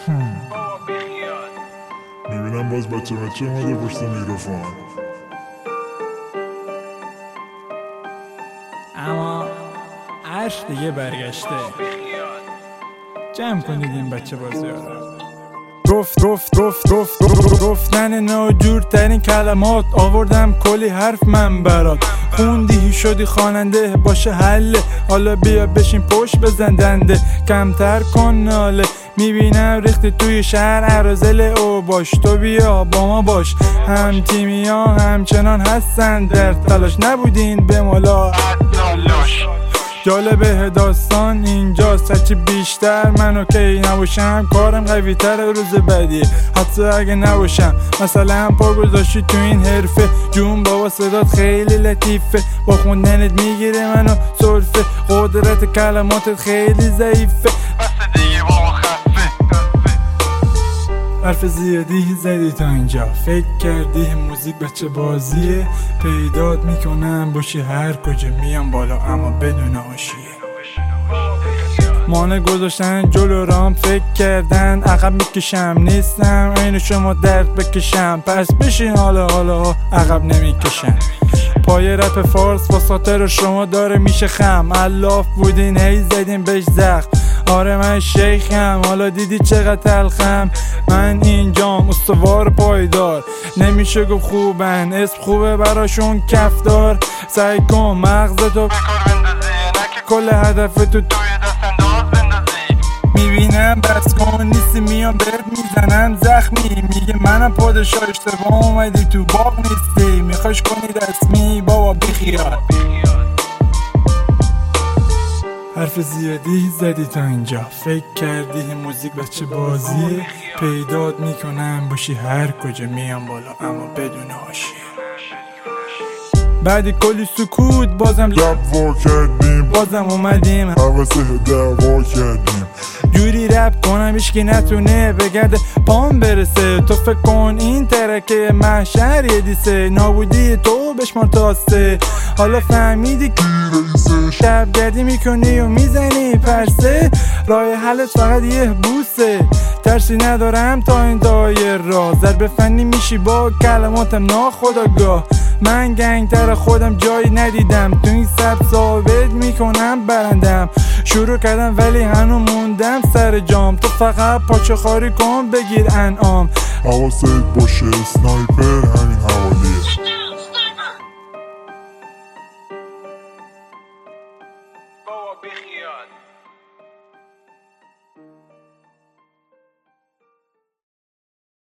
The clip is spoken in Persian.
میبینم باز بچه اومده پشت میکروفون. اما عرش دیگه برگشته. جمع کنید این بچه بازی گفتن ناجورترین کلمات. آوردم کلی حرف من برات. خوندی شدی خواننده باشه حله. حالا بیا بشین پشت بزن دنده. کمتر کن ناله. میبینم ریختی توی شهر عرازل او باش. تو بیا با ما باش. هم تیمی ها همچنان هستن در تلاش. نبودین به مالا جالبه داستان اینجاست. هرچی بیشتر من اوکی نباشم کارم قوی تر روز بعدی. حتی اگه نباشم مثلا پا گذاشتی تو این حرفه. جون بابا صدات خیلی لطیفه. با خوندنت میگیره منو سرفه. قدرت کلماتت خیلی ضعیفه. حرف زیادی زدی تا اینجا. فکر کردی موزیک بچه بازیه. پیدات میکنم باشی هر کجا میام بالا اما بدون حاشیه. مانع گذاشتن جلو رام فکر کردن عقب میکشم. نیستم عین شما درد بکشم. پس بشین حالا عقب نمیکشم. پای رپ فارس واساطر شما داره میشه خم. الاف بودین هی زدین بهش زخم. آره من شیخم حالا دیدی چقدر تلخم. من اینجام استوار پایدار. نمیشه گفت خوبن اسم خوبه براشون کفدار. سعی کن مغزتو بکار بندازی. نکه کل هدفتو توی دست انداز بندازی. میبینم بس کن نیستی میام بهت میزنم زخمی. میگه منم پادشاه اشتباه اومدی تو باغ نیستی. میخواش کنی رسمی بابا بیخیال. حرف زیادی زدی تا اینجا. فکر کردی موزیک بچه بازیه. پیدات میکنم باشی هر کجا میام بالا اما بدون حاشیه. بعدی کلی سکوت بازم لب وا کردیم. بازم اومدیم حوثه دعوا کردیم. جوری رپ کنم هیچکی نتونه بگرده پام برسه. تو فکر کن این ترکه محشر یه دیسه. نابودی تو بشمار تاسته. حالا فهمیدی کی رئیسه. شبگردی میکنی و میزنی پرسه. راه حلت فقط یه بوسه. ترسی ندارم تا این دایر را. ضرب فنی میشی با کلماتم ناخودآگاه. من گنگتر خودم جایی ندیدم. تو این سب ثابت میکنم برندم. شروع کردم ولی هنو موندم سر جام. تو فقط پاچه خاری کن بگیر انعام. حواست باشه اسنایپر همین حوالیه. بابا بیخیال.